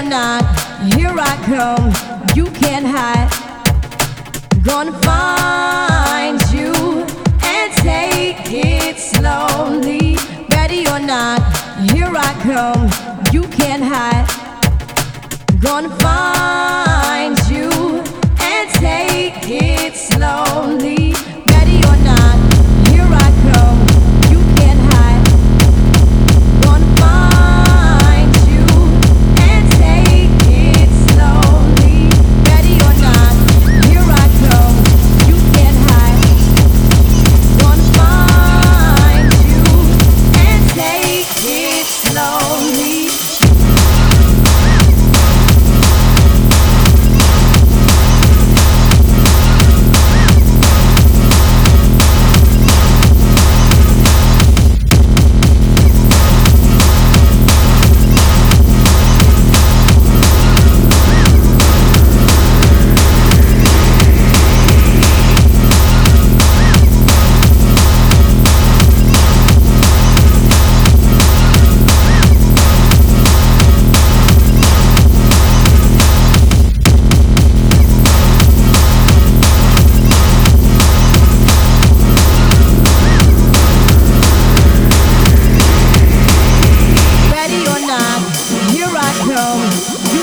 not, here I come, you can't hide. Gonna find you and take it slowly. Ready or not, here I come, you can't hide. Gonna find you and take it slowly. Ready or not, here I come, you can't hide. Gonna find you and take it slowly. Ready or not, here I come, you can't hide. Gonna find you and take it slowly. Here I come,